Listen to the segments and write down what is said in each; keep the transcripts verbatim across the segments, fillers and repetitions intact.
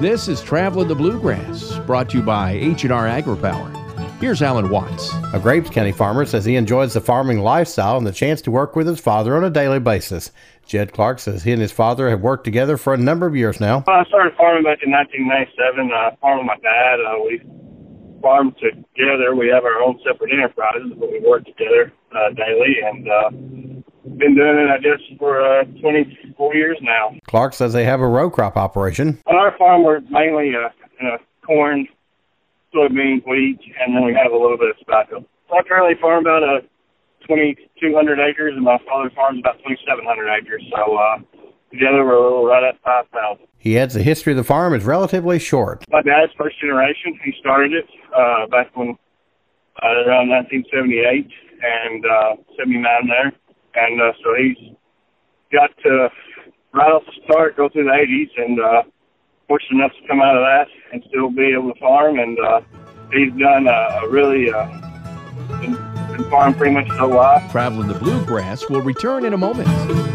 This is Traveling the Bluegrass, brought to you by H and R AgriPower. Here's Alan Watts. A Graves County farmer says he enjoys the farming lifestyle and the chance to work with his father on a daily basis. Jed Clark says he and his father have worked together for a number of years now. Well, I started farming back in nineteen ninety-seven. I uh, farmed with my dad. Uh, we farmed together. We have our own separate enterprises, but we work together uh, daily, and uh, been doing it, I guess, for uh, twenty-four years now. Clark says they have a row crop operation. On our farm, we're mainly uh, you know, corn, soybean, wheat, and then we have a little bit of tobacco. So I currently farm about uh, twenty-two hundred acres, and my father farms about twenty-seven hundred acres. So uh, together we're a little right at five thousand. He adds the history of the farm is relatively short. My dad's first generation. He started it uh, back when uh, around nineteen seventy-eight and uh, seventy-nine there. And uh, so he's got to, right off the start, go through the eighties, and uh, fortunate enough to come out of that and still be able to farm. And uh, he's done uh, a really, uh, been, been farming pretty much his whole life. Traveling the Bluegrass will return in a moment.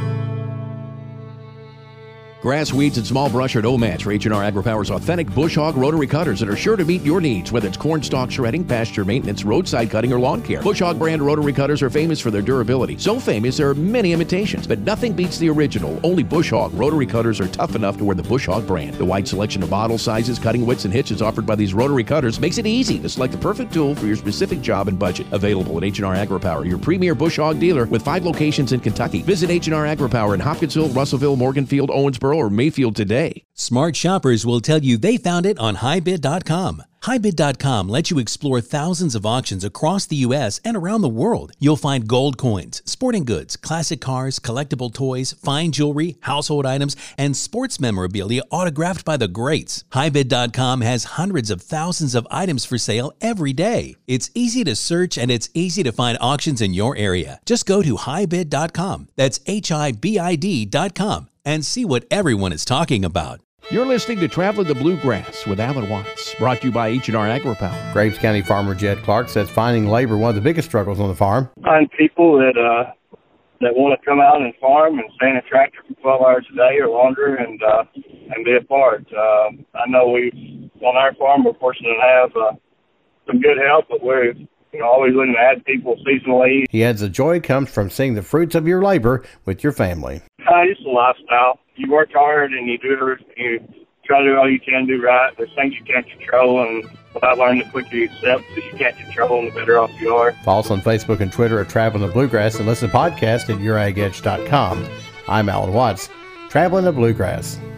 Grass, weeds, and small brush are no match for H and R AgriPower's authentic bush hog rotary cutters that are sure to meet your needs, whether it's corn stalk shredding, pasture maintenance, roadside cutting, or lawn care. Bush hog brand rotary cutters are famous for their durability. So famous there are many imitations, but nothing beats the original. Only Bush hog rotary cutters are tough enough to wear the Bush hog brand. The wide selection of model sizes, cutting widths, and hitches offered by these rotary cutters makes it easy to select the perfect tool for your specific job and budget. Available at H and R AgriPower, your premier Bush hog dealer with five locations in Kentucky. Visit H and R AgriPower in Hopkinsville, Russellville, Morganfield, Owensboro, or Mayfield today. Smart shoppers will tell you they found it on Hi Bid dot com. Hi Bid dot com lets you explore thousands of auctions across the U S and around the world. You'll find gold coins, sporting goods, classic cars, collectible toys, fine jewelry, household items, and sports memorabilia autographed by the greats. Hi Bid dot com has hundreds of thousands of items for sale every day. It's easy to search and it's easy to find auctions in your area. Just go to Hi Bid dot com. That's H I B I D dot com. And see what everyone is talking about. You're listening to Traveling the Bluegrass with Alan Watts, brought to you by H and R AgriPower. Graves County farmer Jed Clark says finding labor one of the biggest struggles on the farm. Find people that uh, that want to come out and farm and stay in a tractor for twelve hours a day or longer and uh, and be a part. Uh, I know we on our farm we're fortunate to have uh, some good help, but we're you know always looking to add people seasonally. He adds the joy comes from seeing the fruits of your labor with your family. Uh, it's a lifestyle. You work hard and you do everything. You try to do all you can do right. There's things you can't control, and what I learned, the quicker you accept that you can't control, and the better off you are. Follow us on Facebook and Twitter at Traveling the Bluegrass and listen to podcasts at your ag edge dot com. I'm Alan Watts, Traveling the Bluegrass.